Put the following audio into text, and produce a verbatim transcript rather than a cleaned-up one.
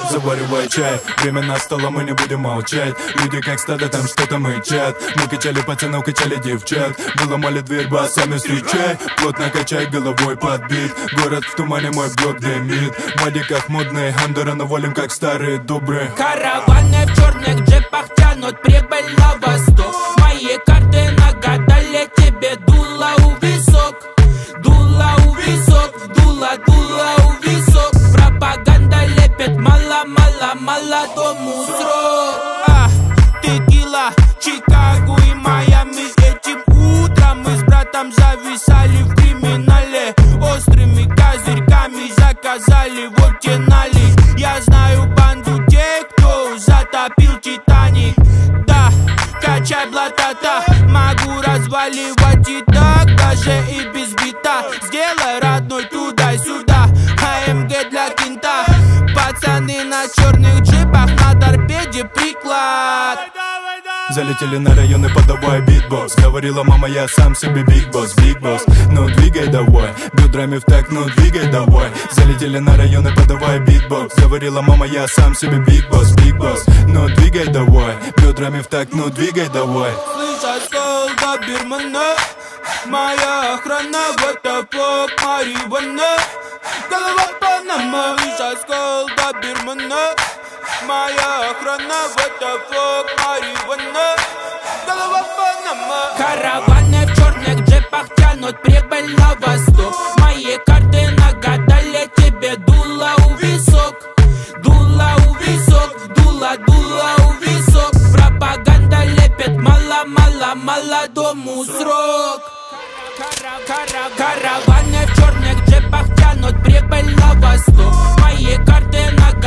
заваривай чай. Время настало, мы не будем молчать. Люди как стадо там что-то мычат. Мы качали пацанов, качали девчат. Выломали дверь, басами встречай. Плотно качай, головой подбит. Город в тумане, мой блок дымит. В вадиках модные, андора навалим, как старые добрые. Караваны в черных джипах тянут прибыль на восток. Мои карты нагадали тебе дуло у висок. Дуло у висок, дуло, дуло у висок. Пропаганда лепит мало-мало, молодому срок. А, текила, Чикаго и Майами. Этим утром мы с братом зависали в криминале. Острыми козырьками заказали водки налить. Я знаю банду тех, кто затопил Титаник. Да, качай блатата, могу разваливать и так, даже и без бита. Сделай родной туда-сюда, АМГ для кента. Пацаны на черных джипах, на торпеде приклад. Залетели на районы, подавай битбокс. Говорила мама, я сам себе биг босс, биг босс. Ну двигай давай, бедрами в так, ну двигай давай. Залетели на районы, подавай битбокс. Говорила мама, я сам себе биг босс, биг босс. Ну двигай давай, бедрами в так, ну двигай давай. Слышь, скол добермана, моя охрана, what the fuck, марихуана. Голова Панама, слышь, скол добермана, моя охрана, what the fuck, марихуана. Голова Панама. Караваны в черных джипах тянут прибыль на восток. Мои карты нагадали тебе дуло у висок. Дуло у висок, дуло, дуло у висок. Пропаганда лепит мало-мало, молодому срок. Караваны в черных джипах тянут прибыль на восток. Мои карты нагадали